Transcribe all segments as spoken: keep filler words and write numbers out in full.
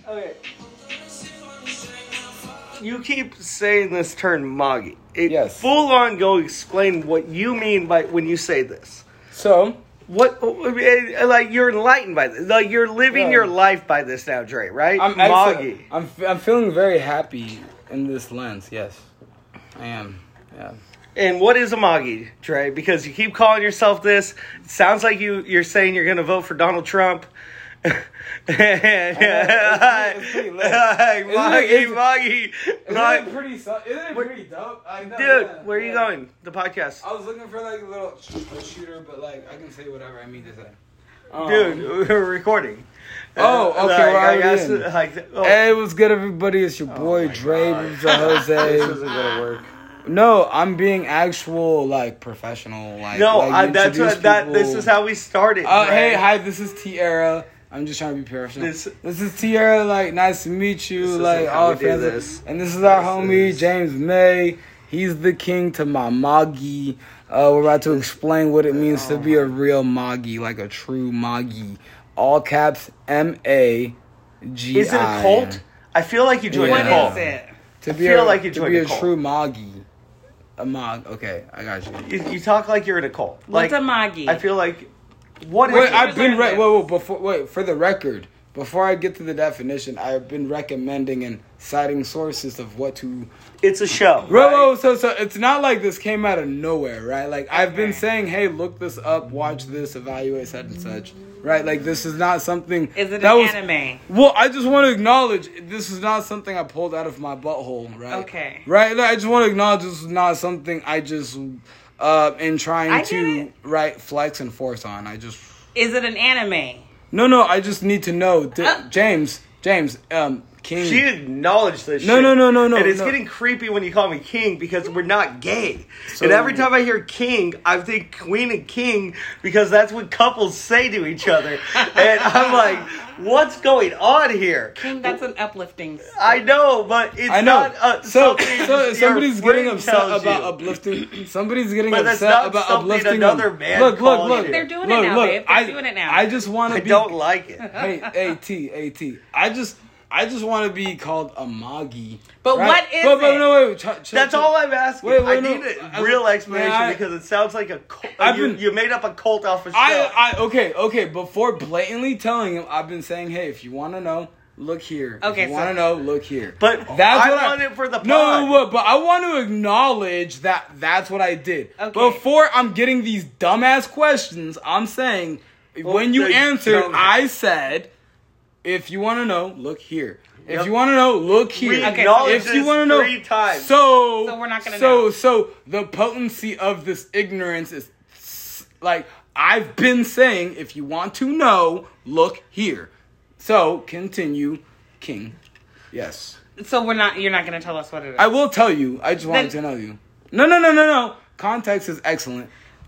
Okay. You keep saying this term Magi. It, Yes. Full on go explain what you mean by when you say this. So, What, like, you're enlightened by this. Like, you're living Yeah. your life by this now, Dre, right? I'm Magi. actually, I'm I'm feeling very happy in this lens. Yes, I am. Yeah. And what is a Magi, Dre? Because you keep calling yourself this. It sounds like you, you're saying you're going to vote for Donald Trump. it's pretty lit. Magi, Isn't it- Magi. Isn't Magi. it pretty? su- Isn't it pretty dope? I know, Dude, yeah, where are you yeah. going? The podcast. I was looking for like a little a shooter, but like I can say whatever I mean to say. Um, Dude, we're recording. Oh, Uh, okay, like, we're I already guess, in. like, oh, Hey, what's good, everybody? It's your boy my Dre, God. Mr. Jose. this isn't gonna work. No, I'm being actual, like, professional. Like, No, like, I, that's introduce what that. This people. is how we started. Uh, Dre. hey, hi, this is Tierra. I'm just trying to be professional. This- This, is Tierra. Like, nice to meet you. This isn't like, how all we do fans. of- this. And this is our This homie is- James May. He's the king to my Magi. Uh, we're about to explain what it means to be a real Magi, like a true Magi. All caps M A G I. Is it a cult? I feel like you joined Yeah. a cult. What is it? To I be feel a, like you to joined be a a cult. true Magi. A Mog. Okay, I got you. You, you talk like you're in a cult. What's like, a Magi? I feel like. What is Wait, it? I've been learned re- this. wait, wait, before wait for the record. Before I get to the definition, I've been recommending and citing sources of what to. It's a show. Bro, right? whoa, so so it's not like this came out of nowhere, right? Like I've been Okay. saying, hey, look this up, watch this, evaluate such and such, right? Like this is not something. Is it that an was- anime? Well, I just want to acknowledge this is not something I pulled out of my butthole, right? Okay. Right? Like, I just want to acknowledge this is not something I just, uh, in trying I get to, it. right, flex and force on. I just. Is it an anime? No, no, I just need to know. D- Uh. James, James, um, King. She acknowledged this No, shit. no, no, no, no, And it's no. getting creepy when you call me king because we're not gay. So- and every time I hear king, I think queen and king because that's what couples say to each other. And I'm like, what's going on here? King, that's an uplifting. I know, but it's I know. not uh, so, something so your somebody's getting friend upset tells about you. uplifting. Somebody's getting But that's upset not about something uplifting. another them. man look, look, calls look. you. They're doing look, it now, look, babe. They're I, doing it now. I just want I to be. don't like it. Hey, AT, AT. I just, I just want to be called a Magi. But right? what is but, but, it? No, wait, wait, ch- ch- That's ch- all I'm asking. Wait, wait, I no, need a I- real I- explanation man, I- because it sounds like a cult. I've you, been- you made up a cult off a show. I, I, okay, okay. Before blatantly telling him, I've been saying, hey, if you want to know, look here. Okay, if you so- want to know, look here. But that's I what want it for the pod. No, but, but I want to acknowledge that that's what I did. Okay. Before I'm getting these dumbass questions, I'm saying Well, when you they answered, don't- I said, if you want to know, look here. If Yep. you want to know, look here. We Okay, acknowledged if you this want to know, three times. so So we're not gonna so know. so the potency of this ignorance is s- like I've been saying. If you want to know, look here. So continue, King. Yes, So we're not. You're not going to tell us what it is. I will tell you. I just wanted Then- to know you. No, no, no, no, no. Context is excellent.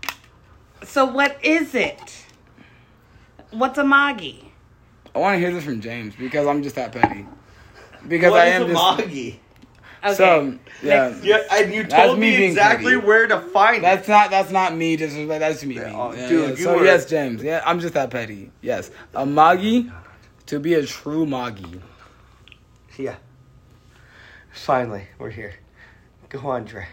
So what is it? What's a Magi? I want to hear this from James because I'm just that petty. Because What I is am a just. Magi? Okay. So yeah, Yeah, and you That's told me me, being exactly petty. where to find That's it. not that's not me. Just that's me. Yeah, oh, Yeah, dude, yeah. you So were- yes, James. Yeah, I'm just that petty. Yes, a Magi, to be a true Magi. Yeah. Finally, we're here. Go on, Dre.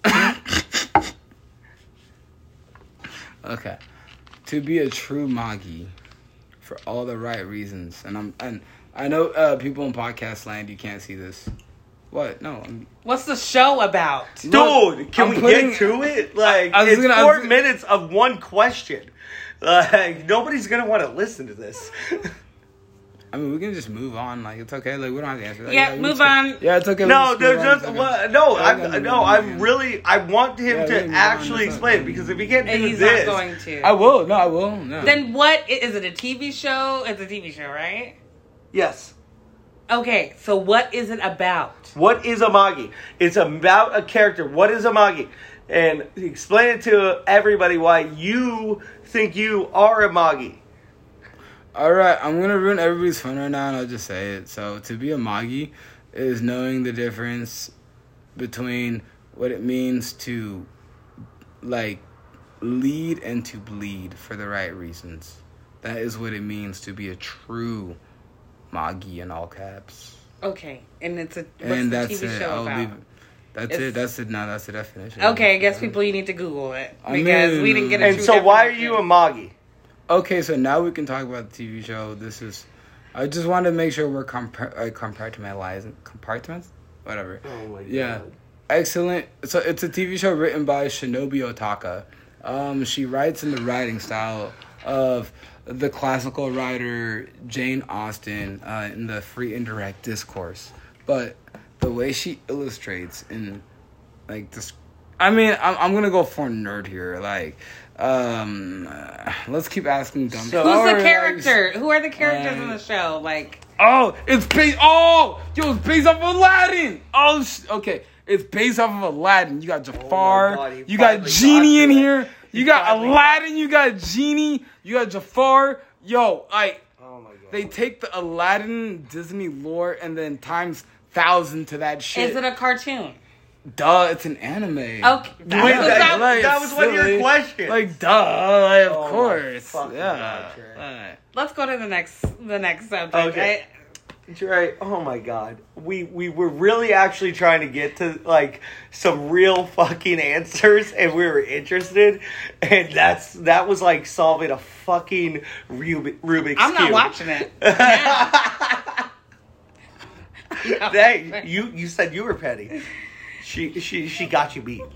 Okay, to be a true Magi, for all the right reasons, and I'm and I know uh, people in podcast land you can't see this. What? No. I'm, What's the show about? Dude, Look, can I'm we putting- get to it? Like, I was it's gonna- I four was gonna- minutes of one question. Like, nobody's gonna want to listen to this. I mean, we can just move on. Like it's okay. Like we don't have to answer that. Yeah, we move just- on. Yeah, it's okay. we No, just there's move on. just It's okay. what, no. Yeah, we I'm can no. move on, I'm man. really. I want him Yeah, we to can move on, actually it's explain okay. it because if he can't do And he's this, not going to. I will. No, I will. No. Then what? i- Is it a T V show? It's a T V show, right? yes. Okay, so what is it about? What is a Magi? It's about a character. What is a Magi? And explain it to everybody why you think you are a Magi. All right, I'm gonna ruin everybody's fun right now, and I'll just say it. So, to be a Magi is knowing the difference between what it means to, like, lead and to bleed for the right reasons. That is what it means to be a true Magi in all caps. Okay, and it's a what's And the that's T V it. show I'll about? leave it. That's It's- it. That's it. Now that's the definition. Okay, I guess people you need to Google it I because we mean- didn't get a And true so, why are definition. you a Magi? Okay, so now we can talk about the T V show. This is. I just wanted to make sure we're compar- uh, compartmentalizing compartments, whatever. Oh my god. Yeah. Excellent. So it's a T V show written by Shinobi Otaka. Um, she writes in the writing style of the classical writer Jane Austen uh, in the Free Indirect Discourse. But the way she illustrates in, like, this... I mean, I'm, I'm going to go for nerd here. Like, um, uh, let's keep asking dumb... So- Who's Or, the like, character? Who are the characters in uh, the show? Like, Oh, it's based. Oh, yo, it's based off of Aladdin. Oh, sh- okay, it's based off of Aladdin. You got Jafar. Oh God, he you got finally Genie got in to it. here. He You got finally got Aladdin. You got Genie. You got Jafar. Yo, like Oh my god. they take the Aladdin Disney lore and then times thousand to that shit. is it a cartoon? Duh, it's an anime. Okay, Wait, that's that, what's up. like, that was one of your silly. questions. Like, duh, like, of Oh my course. fucking Yeah. God, Trey. Alright. Let's go to the next the next subject. Okay. Dre, oh my god. We we were really actually trying to get to like some real fucking answers and we were interested and that's that was like solving a fucking Rubik, Rubik's I'm not Cube. watching it. Hey, you you said you were petty. She she she got you beat.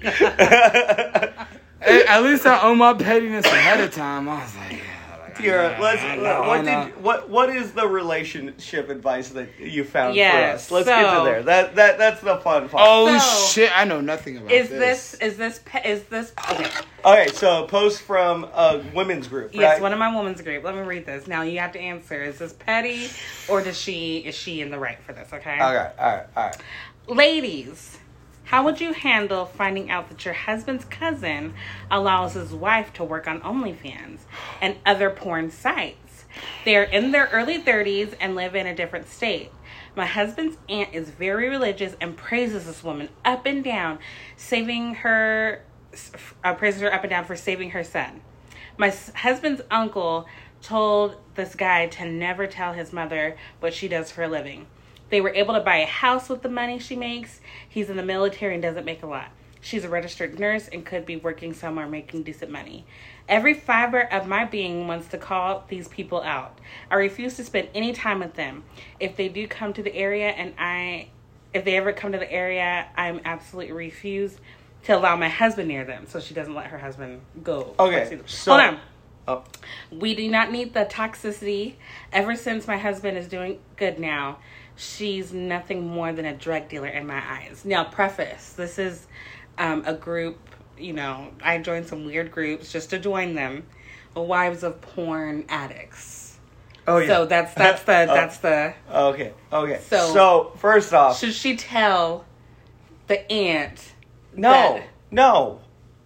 Hey, at least I own my pettiness ahead of time. I was like, yeah, like, Tiara, I- let's I know, what I know. did what what is the relationship advice that you found Yes, for us? Let's get to so- there. That that that's the fun part. Oh So- shit! I know nothing about Is this. this is this pe- is this okay? Okay, so a post from a women's group, right? Yes, one of my women's group. Let me read this. Now you have to answer: is this petty, or does she is she in the right for this? Okay. Okay, all right, all right. Ladies, how would you handle finding out that your husband's cousin allows his wife to work on OnlyFans and other porn sites? They're in their early thirties and live in a different state. My husband's aunt is very religious and praises this woman up and down, saving her, uh, praises her up and down for saving her son. My s- husband's uncle told this guy to never tell his mother what she does for a living. They were able to buy a house with the money she makes. He's in the military and doesn't make a lot. She's a registered nurse and could be working somewhere making decent money. Every fiber of my being wants to call these people out. I refuse to spend any time with them. If they do come to the area and I, if they ever come to the area, I'm absolutely refuse to allow my husband near them. So she doesn't let her husband go. Okay, so- Hold on. Oh. We do not need the toxicity. Ever since my husband is doing good now, she's nothing more than a drug dealer in my eyes. Now, preface, this is um, a group, you know, I joined some weird groups just to join them. Wives of porn addicts. Oh yeah. So that's that's the Oh. that's the Okay, okay. So- So, first off, should she tell the aunt no, that- no.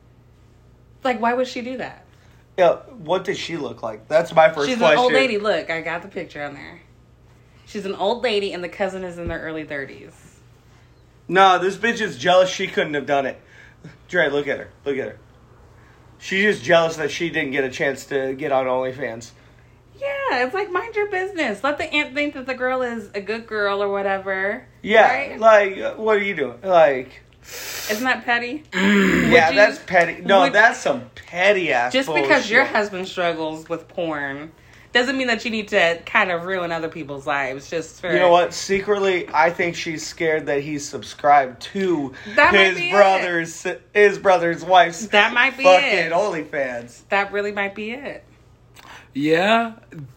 like why would she do that? Yeah, what does she look like? That's my first She's question. an old lady. Look, I got the picture on there. She's an old lady and the cousin is in their early thirties. No, this bitch is jealous she couldn't have done it. Dre, look at her. Look at her. She's just jealous that she didn't get a chance to get on OnlyFans. Yeah, it's like mind your business. Let the aunt think that the girl is a good girl or whatever. Yeah, Right? like, uh, what are you doing? Like, Isn't that petty? yeah, you- that's petty. No, would- that's some petty ass Just bullshit. because your husband struggles with porn doesn't mean that you need to kind of ruin other people's lives just for... You know what? Secretly, I think she's scared that he's subscribed to That might his be it. brother's his brother's wife's That might be fucking it. OnlyFans. That really might be it. Yeah.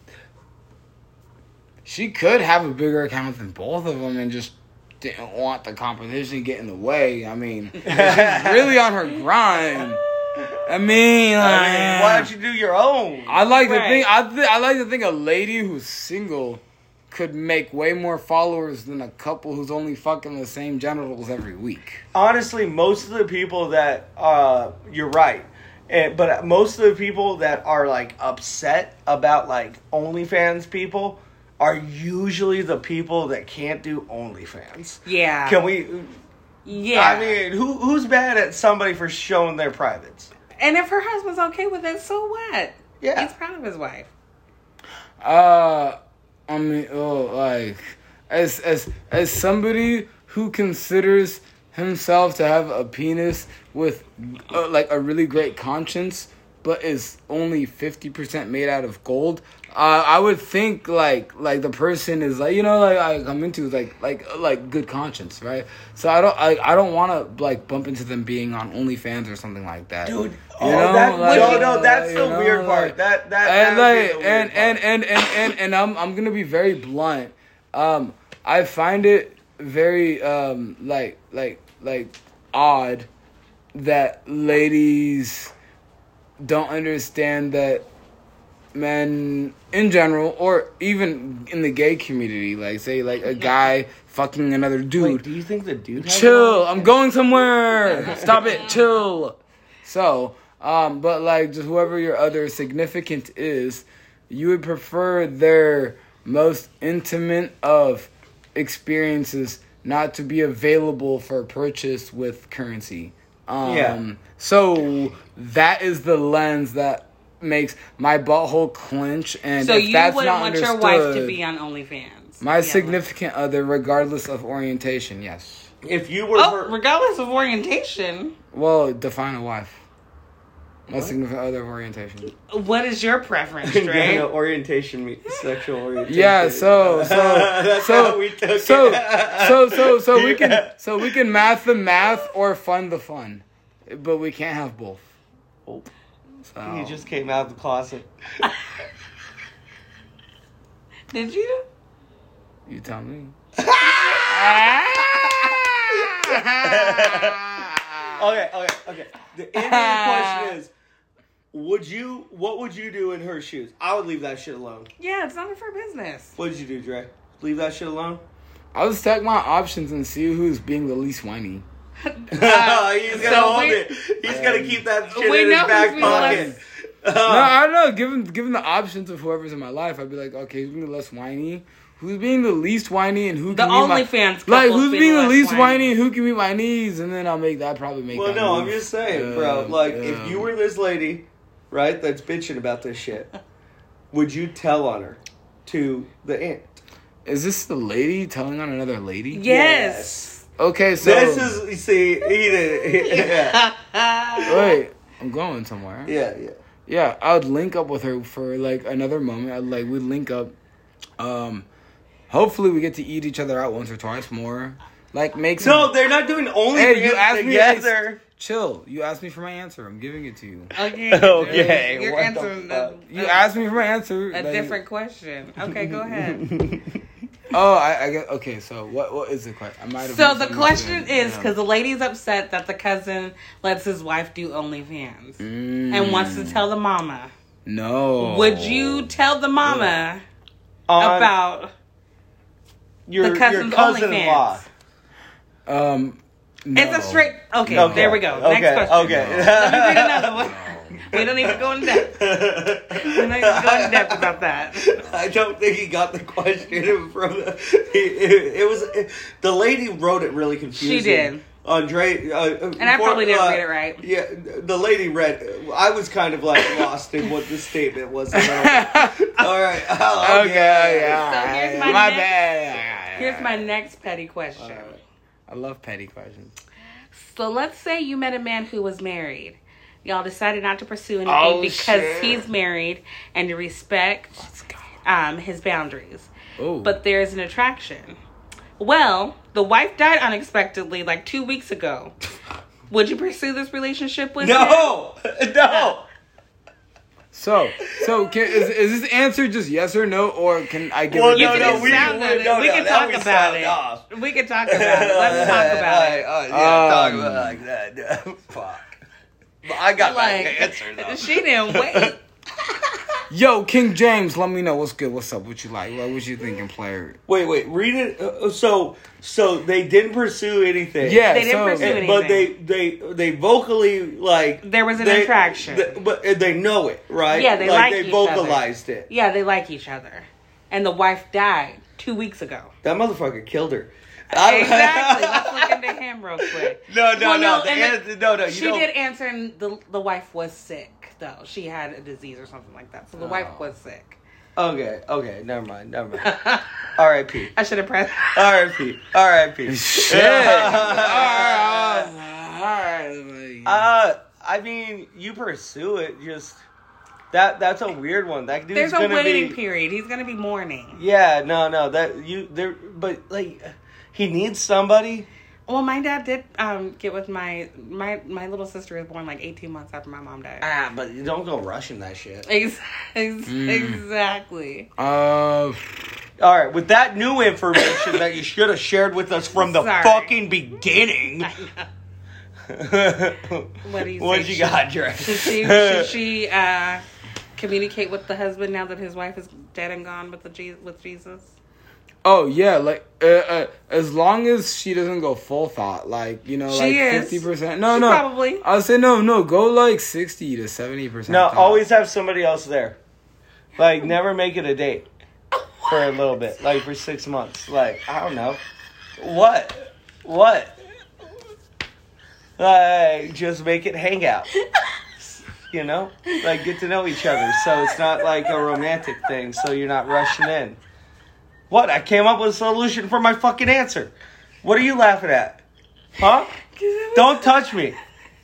She could have a bigger account than both of them and just didn't want the competition to get in the way. I mean, she's really on her grind. I mean, I mean, uh, why don't you do your own? I like to Right. think I th- I like to think a lady who's single could make way more followers than a couple who's only fucking the same genitals every week. Honestly, most of the people that uh, you're right, and, but most of the people that are like upset about like OnlyFans people are usually the people that can't do OnlyFans. Yeah. Can we? Yeah. I mean, who who's bad at somebody for showing their privates? And if her husband's okay with it, so what? Yeah. He's proud of his wife. Uh, I mean, oh, like as as as somebody who considers himself to have a penis with uh, like a really great conscience, but is only fifty percent made out of gold. Uh, I would think like like the person is like, you know, like I come into like like like good conscience, right? So I don't I, I don't want to like bump into them being on OnlyFans or something like that, Dude. You Oh, know, that, like, no, no, that's you the know, weird part. like- that that and that would be like the weird and, part. and and and and and I'm I'm gonna be very blunt. Um, I find it very um like like like odd that ladies don't understand that men in general, or even in the gay community, like say like a guy fucking another dude. Wait, do you think the dude? has Chill. it? I'm going somewhere. Stop it. Chill. So, um, but like just whoever your other significant is, you would prefer their most intimate of experiences not to be available for purchase with currency. Um, Yeah. So that is the lens that makes my butthole clench, and So if you that's wouldn't not want your wife to understood- be on OnlyFans? my Yeah. significant other, regardless of orientation, yes. If you were Oh, her, regardless of orientation, Well, define a wife. My significant other of orientation. what is your preference, yeah, Dre? no, orientation, me- sexual orientation. Yeah, so so That's so how we took so, it. so so so we can Yeah. so we can math the math or fund the fun, but we can't have both. Oh, So you just came out of the closet. Did you? you tell me. Okay, okay, okay. The Indian question is, would you? What would you do in her shoes? I would leave that shit alone. Yeah, it's none of her business. What did you do, Dre? Leave that shit alone. I'll just stack my options and see who's being the least whiny. He's gonna so hold we- it. He's gonna keep that shit We in know his back who's being pocket. less- No, I don't know. Given given the options of whoever's in my life, I'd be like, okay, who's being the less whiny? Who's being the least whiny, and who The can meet my OnlyFans couple like who's being the less least whiny. whiny, and who can meet my needs, and then I'll make that probably make. Well, that no, I'm move. just saying, Yeah, bro. Like, yeah. if you were this lady, right, that's bitching about this shit, would you tell on her to the end? Is this the lady telling on another lady? Yes. Okay, so This is, you see, he did. Yeah, wait, I'm going somewhere. yeah, yeah. Yeah, I would link up with her for like another moment. I'd like we'd link up. Um, hopefully we get to eat each other out once or twice more. Like make some. No, they're not doing only Hey, you asked me. together. Chill. You asked me for my answer. I'm giving it to you. Okay. Okay, You're what the answering fuck? a, You asked me for my answer. a like- different question. Okay, go ahead. Oh, I, I get. Okay, so what? What is the question? I might have. So the question misunderstood. is because the lady's upset that the cousin lets his wife do OnlyFans Mm, and wants to tell the mama. No. Would you tell the mama On about your, the cousin's your cousin-in-law? Um. No. It's a straight. Okay, Okay, there we go. okay, Next question. okay. Let me read another one. We don't need to go in depth. We don't need to go in depth about that. I don't think he got the question from the. It, it was it, the lady wrote it really confusing. She did. Andre, uh, And I probably didn't read it right. Yeah, the lady read. I was kind of like lost in what the statement was. All right. Oh, Okay. Yeah. So here's my my next- bad. Here's my next petty question. Alright. I love petty questions. So let's say you met a man who was married. Y'all decided not to pursue anything Oh, because shit. he's married and you respect Let's go. um, his boundaries. Oh. But there's an attraction. Well, the wife died unexpectedly like two weeks ago. Would you pursue this relationship with him? No, no. So, so can, is is this answer just yes or no, or can I give Well, it? You no, can no, just we- sound we- it. no, We no, can now talk we about sound it. off. We can talk about it. Let's talk about it. Uh, yeah, talk Um, about it like that. Fuck. But I got Like, my answer though. she didn't wait. Yo, King James, let me know what's good, what's up, what you like, what was you thinking, player? Wait, wait. Read it. Uh, so, so they didn't pursue anything. Yeah, They didn't so pursue And- but they, they, they vocally like There was an they, attraction. they- but uh, they know it, right? Yeah, they like they each vocalized it. Yeah, they like each other. And the wife died two weeks ago. That motherfucker killed her. Exactly. Let's look into him real quick. No, no, Well, no. no, The and answer, no, no. You She don't. did answer, and the the wife was sick though. She had a disease or something like that, so the wife Oh. was sick. Okay, okay, never mind, never mind. R I P. I should have pressed. R I P. R I P. Shit. Alright, alright. Uh, I mean, you pursue it. Just that. That's a weird one. That dude's There's a gonna waiting be. period. He's gonna be mourning. Yeah, no, no. That you there, but like, he needs somebody. Well, my dad did um, get with my my my little sister was born like eighteen months after my mom died. Ah, but you don't go rushing that shit. Ex- ex- Mm. Exactly. Uh, All right, with that new information that you should have shared with us from the Sorry. fucking beginning. What do you What say? you got, Dre? Should she, should she uh, communicate with the husband now that his wife is dead and gone with the Je- with Jesus? oh yeah, like uh, uh, as long as she doesn't go full thought, like you know, She like is. fifty percent. No, She no, probably. I'll say no, no. Go like sixty to seventy percent. No, always have somebody else there. Like, never make it a date for a little bit. Like, for six months. Like, I don't know. What? What? Like, just make it hangout. You know? Like, get to know each other. So it's not like a romantic thing. So you're not rushing in. What? I came up with a solution for my fucking answer. What are you laughing at? Huh? Don't touch me.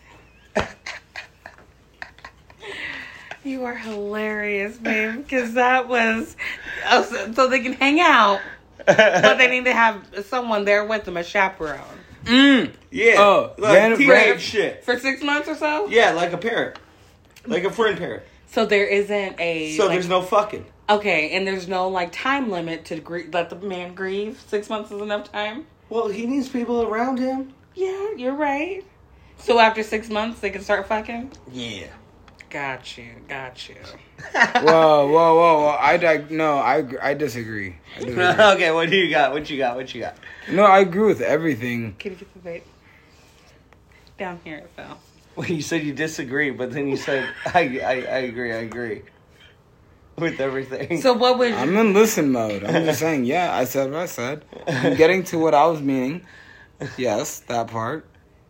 You are hilarious, babe. Because that was oh, so, so they can hang out, but they need to have someone there with them, a chaperone, Mm. Yeah. Oh, like ran- teenage ran- shit. for six months or so. Yeah, like a parent. Like a friend parent. So there isn't a So like, there's no fucking. okay, and there's no like time limit to gr- let the man grieve. Six months is enough time. Well, he needs people around him. Yeah, you're right. So after six months, they can start fucking. Yeah. Got you, got you. Whoa, whoa, whoa, whoa! I dig- no, I agree- I disagree. I disagree. Okay, what do you got? What you got? What you got? No, I agree with everything. Can you get the vape? Down here it fell. Well, you said you disagree, but then you said I, I, I agree. I agree with everything. So what would I'm you? in listen mode. I'm just saying, yeah, I said what I said. I'm getting to what I was meaning. Yes, that part.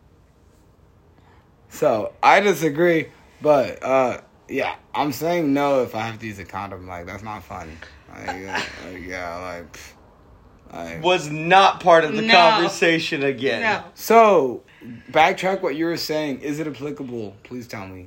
So, I disagree, but, uh, yeah, I'm saying no if I have to use a condom. Like, that's not fun. Like, uh, like, yeah, like, pff, like. was not part of the No. conversation again. No. So, backtrack what you were saying. Is it applicable? Please tell me.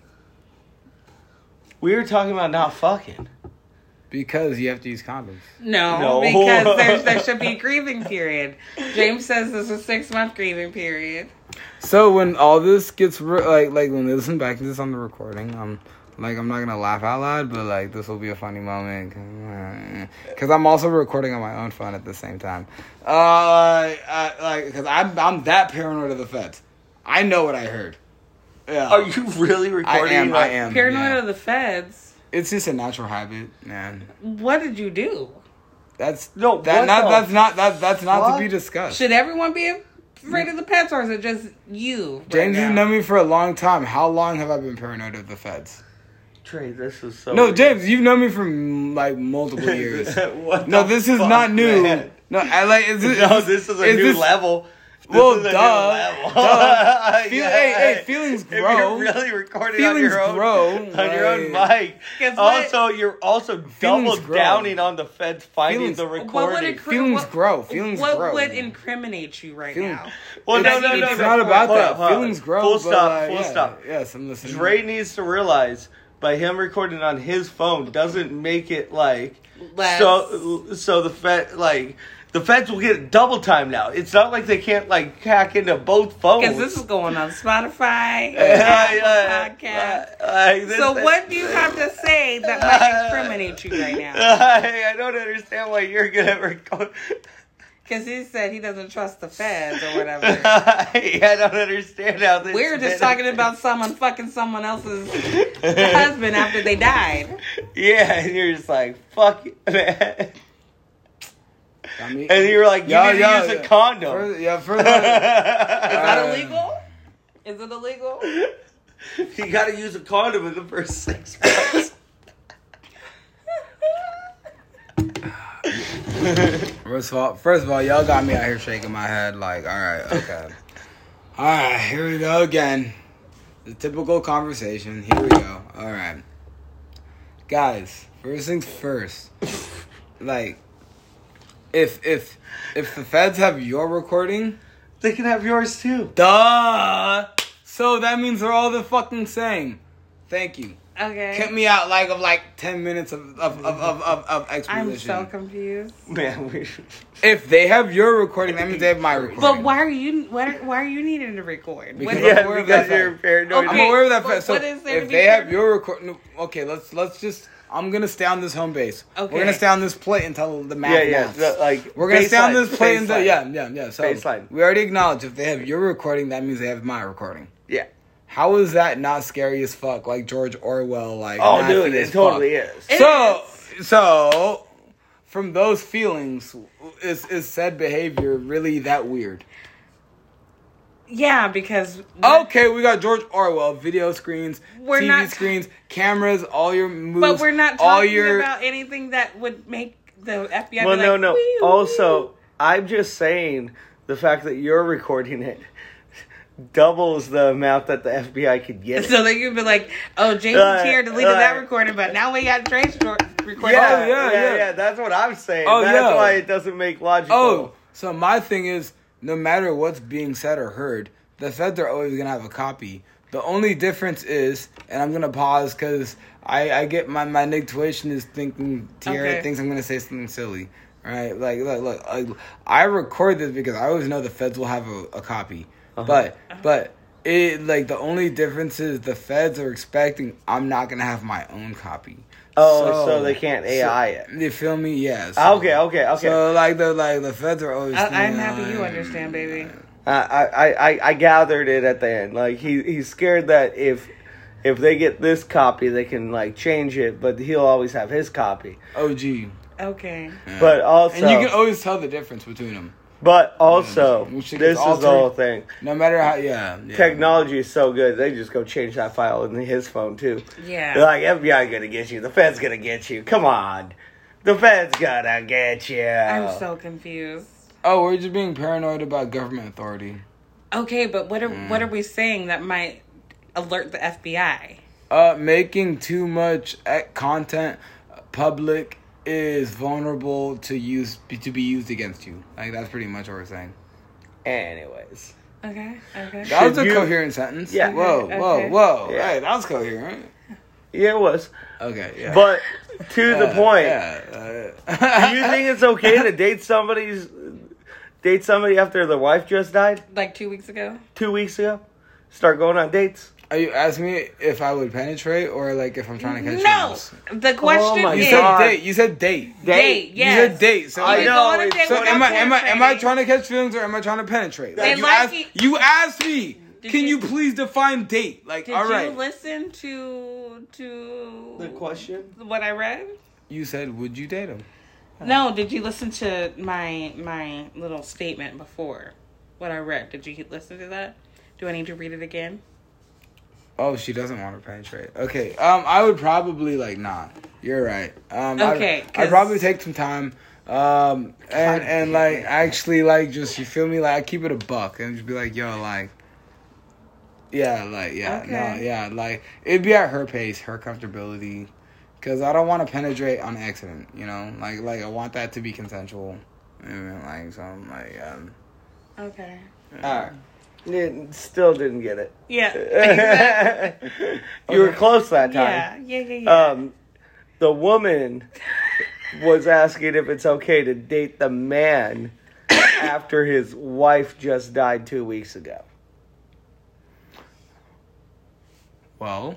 We were talking about not fucking. Because you have to use condoms. No, No. because there's, there should be a grieving period. James says there's a six month grieving period. So when all this gets re- like like when they listen back to this on the recording, I'm like I'm not gonna laugh out loud, but like this will be a funny moment because I'm also recording on my own phone at the same time. Uh, uh like because I'm I'm that paranoid of the feds. I know what I heard. Yeah, Are you really I recording? am. like- I am. Paranoid yeah. of the feds. It's just a natural habit, man. What did you do? That's No, that what not the that's not that that's not fuck? to be discussed. Should everyone be afraid of the pets, or is it just you? right James, now? you've known me for a long time. How long have I been paranoid of the feds? Trey, this is so. No, weird. James, you've known me for mm, like multiple years. What No, the this is fuck, not new. man? No, I like. Is it, No, this is a is new this- level. This Well, is a new duh, level. duh. Feel- Yeah. hey, hey, feelings If grow. you're really recording on Feelings your own, grow, on your own like- mic. Guess what? Also, you're also Feelings double grow. downing on the feds finding Feelings- the What would recording. incri- Feelings what- grow. Feelings what grow. would incriminate you right Feelings- now? Well, It's, no, no, no, it's no. not about Hold that. up, hold up. Feelings grow. Full but, stop, uh, full yeah, stop. Yes, I'm listening. Dre needs to realize by him recording on his phone doesn't make it like Less. so. So the fed like the feds will get double time now. It's not like they can't like hack into both phones. Because this is going on Spotify, Yeah, Apple yeah, Podcast. uh, like, this- So what do you have to say that might incriminate you right now? I, I don't understand why you're gonna record. Because he said he doesn't trust the feds or whatever. I don't understand how this. We were just talking about someone fucking someone else's husband after they died. Yeah, and you're just like fuck it, man. I mean, And you're like, you yeah, need yeah, to use yeah. a condom. For, yeah, for Is that Uh, illegal? Is it illegal? You gotta use a condom in the first six months. First of all, first of all, y'all got me out here shaking my head like, all right, okay. All right, here we go again. The typical conversation. Here we go. All right. Guys, First things first. Like, if if if the feds have your recording, They can have yours too. duh. So that means they're all the fucking same. Thank you. Okay. Kept me out like of like ten minutes of of of of, of, of exposition. I'm so confused. Man, we If they have your recording, that means they have my recording. But why are you what are, why are you needing to record? Because What- I'm Yeah, aware of because that you're fact. paranoid. I'm aware of that but fact. So what is there to if be they have paranoid? your record, no, okay, let's let's just. I'm gonna stay on this home base. Okay. We're gonna stay on this plate until the math. Yeah, yeah. maths. the- like We're gonna stay on baseline, this plate until baseline. yeah, yeah, yeah. So Baseline. we already acknowledged if they have your recording, that means they have my recording. Yeah. How is that not scary as fuck? Like George Orwell, like Oh, nasty dude, as it totally fuck. is. It So so from those feelings, is is said behavior really that weird? Yeah, because Okay, we got George Orwell, video screens, We're T V not- screens, cameras, all your moves. but we're not all talking your, about anything that would make the F B I Well, be no, like, no. "Wee, Also, I'm just saying the fact that you're recording it doubles the amount that the F B I could wee." get. So they could be like, "Oh, Jason Uh, Tier deleted uh, that recording, but now we got Trace tor- recording." yeah, Oh, yeah, yeah, yeah, yeah. That's what I'm saying. Oh, That's yeah. why it doesn't make logical. Oh, so my thing is, no matter what's being said or heard, the feds are always gonna have a copy. The only difference is, and I'm gonna pause because I, I get my my intuition is thinking Tierra Okay. thinks I'm gonna say something silly. Right? Like, look, look, I, I record this because I always know the feds will have a, a copy. Uh-huh. But, but it like the only difference is the feds are expecting I'm not gonna have my own copy. Oh, so they can't A I it. You feel me? Yes. Okay, okay, okay. So like the like the feds are always. I, I'm thinking, happy you uh, understand, baby. I, I, I, I gathered it at the end. Like he, he's scared that if if they get this copy, they can like change it, but he'll always have his copy. O G. Okay. Yeah. But also, and you can always tell the difference between them. but also, Which this gets is the altered. whole thing. No matter how, yeah. yeah. Technology is so good; they just go change that file in his phone too. Yeah. They're like, F B I gonna get you. The Fed's gonna get you. Come on, the Fed's gonna get you. I'm so confused. Oh, we're just being paranoid about government authority. Okay, but what are Mm. what are we saying that might alert the F B I? Uh, making too much eh, content public is vulnerable to use to be used against you. Like that's pretty much what we're saying. Anyways, Okay. Okay. That was a Should you- coherent sentence. Yeah. Whoa, Okay, whoa, okay. whoa. Yeah. Hey, that was coherent. yeah, it was. Okay, yeah. But to the Uh, point, Yeah. uh, do you think it's okay to date somebody's date somebody after their wife just died Like two weeks ago. two weeks ago? Start going on dates. Are you asking me if I would penetrate or like if I'm trying to catch No. feelings? The question my You is said God. date. You said date. date. Date. Yes. You said date. So, I You know, go on a it's- date so so without am I am I am I penetrating. trying to catch feelings or am I trying to penetrate? They you like asked it- you asked me. Did Can you- you please define date? Like, Did all right. you listen to to The question. what I read? You said, would you date him? No. Did you listen to my my little statement before what I read? Did you listen to that? Do I need to read it again? Oh, she doesn't want to penetrate. Okay. Um, I would probably like nah. You're right. Um, Okay, I'd, 'cause- I'd probably take some time. Um, and and like actually like just you feel me like I keep it a buck and just be like yo like. Yeah, like yeah, no, Okay. yeah, like it'd be at her pace, her comfortability, because I don't want to penetrate on accident. You know, like like I want that to be consensual. And like so, I'm like um. Okay. All right. It still didn't get it. Yeah. You were close that yeah. time. Yeah. Yeah. Yeah. Um, the woman was asking if it's okay to date the man after his wife just died two weeks ago. Well,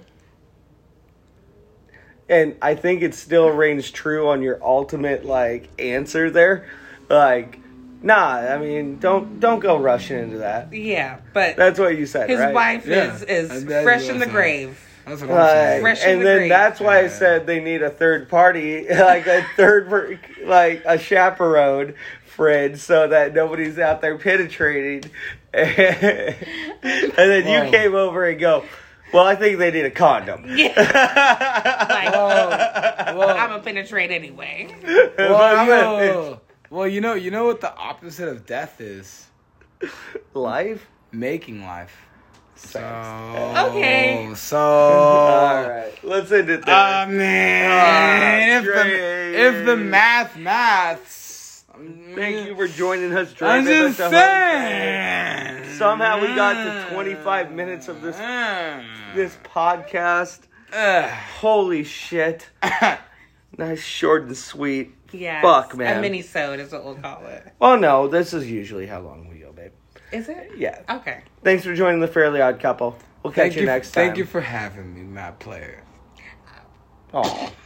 And I think it still reigns true on your ultimate like answer there. Like, nah, I mean, don't don't go rushing into that. yeah. But That's what you said, his right? wife Yeah. is is That's- that's fresh what in I'm the saying. grave. that's what I'm Like, saying. Fresh in and the then grave. that's why I Yeah. said they need a third party, like a third, per- like a chaperone friend, so that nobody's out there penetrating. And then you Whoa. came over and go, well, I think they need a condom. Yeah. Like, Whoa, whoa. I'm gonna penetrate anyway. Well, I'm a- yo, well, you know, you know what the opposite of death is? Life? Making life. So, Okay. So. All right. Let's end it there. Ah, man. Ah, if, the, Dre. if the math maths. Thank you for joining us, Dre. I'm Baby, just at the saying. home. Somehow we got to twenty-five minutes of this this podcast. Ugh. Holy shit. Nice, short and sweet. Yeah. Fuck, man. A mini-sode is what we'll call it. Oh, no. This is usually how long we go, babe. Is it? Yeah. Okay. Thanks for joining the Fairly Odd Couple. We'll catch Thank you, you next time. Thank you for having me, Matt Player. Aw.